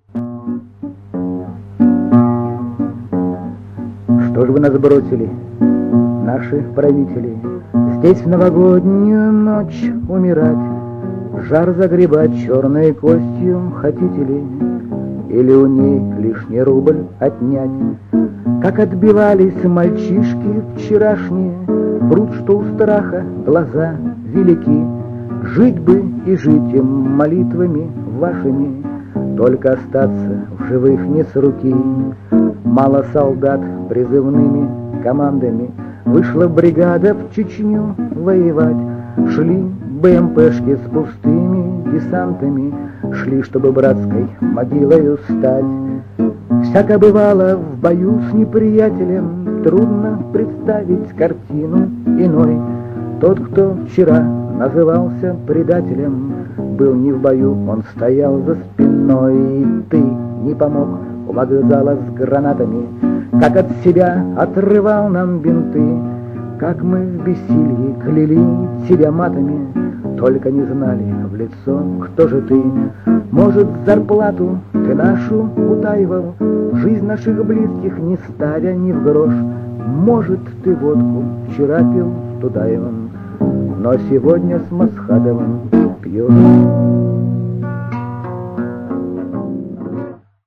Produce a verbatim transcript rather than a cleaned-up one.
Что ж вы нас бросили, наши правители, здесь в новогоднюю ночь умирать? Жар загребать черной костью хотите ли? Или у ней лишний рубль отнять? Как отбивались мальчишки вчерашние, врут, что у страха глаза велики. Жить бы и жить им молитвами вашими, только остаться в живых не с руки. Мало солдат призывными командами, вышла бригада в Чечню воевать. Шли БМПшки с пустыми десантами, шли, чтобы братской могилою стать. Всяко бывало в бою с неприятелем, трудно представить картину иной. Тот, кто вчера назывался предателем, был не в бою, он стоял за спиной. И ты не помог у вокзала с гранатами, как от себя отрывал нам бинты, как мы в бессилье кляли тебя матами, только не знали в лицо, кто же ты. Может, зарплату ты нашу утаивал, жизнь наших близких не ставя ни в грош. Может, ты водку вчера пил с Тудаевым, но сегодня с Масхадовым пьешь.